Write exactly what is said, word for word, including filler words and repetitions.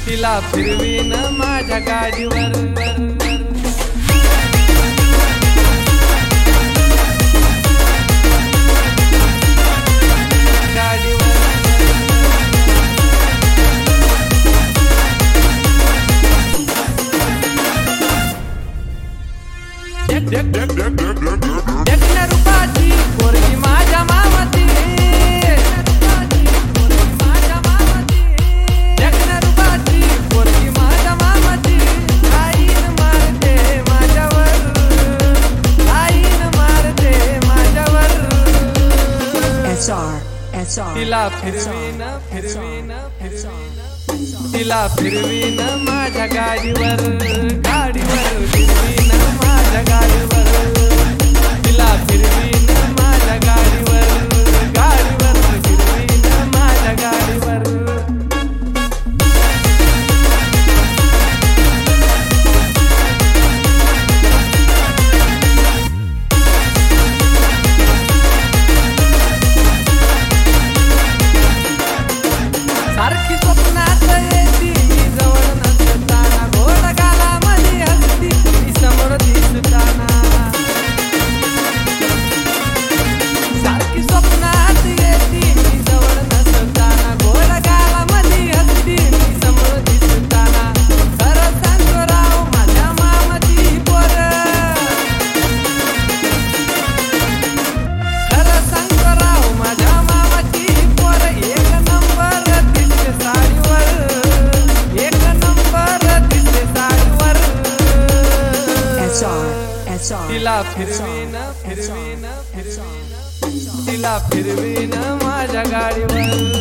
तिला फिरवीन माझ्या गाडीवर देखण्या रूपाची पोरगी माझ्या मामाची देखण्या रूपाची पोरगी माझ्या मामाची आईन मारते माझ्यावर आईन मारते माझ्यावर S R S R तिला फिरवीन फिरवीन फिरवीन तिला फिरवीन माझ्या गाडीवर गाडीवर फिरवीन माझ्या गाडीवर तिला फिरवीन माझ्या गाडीवर गाडीवर फिरवीन माझ्या गाडीवर सारखी स्वप्नात येती मी जवळ नसताना घोडा गालामध्ये हसती मी समोर दिसताना सारखी स्वप्नात येती मी जवळ नसताना घोडा गालामध्ये हसती मी समोर दिसताना खरं सांगतो राव माझ्या मामाची पोर खरं सांगतो राव माझ्या मामाची पोर एक नंबर दिसते साडीवर एक नंबर दिसते साडीवर S R S R तिला फिरवीन फिरवीन फिरवीन तिला फिरवीन माझ्या गाडीवर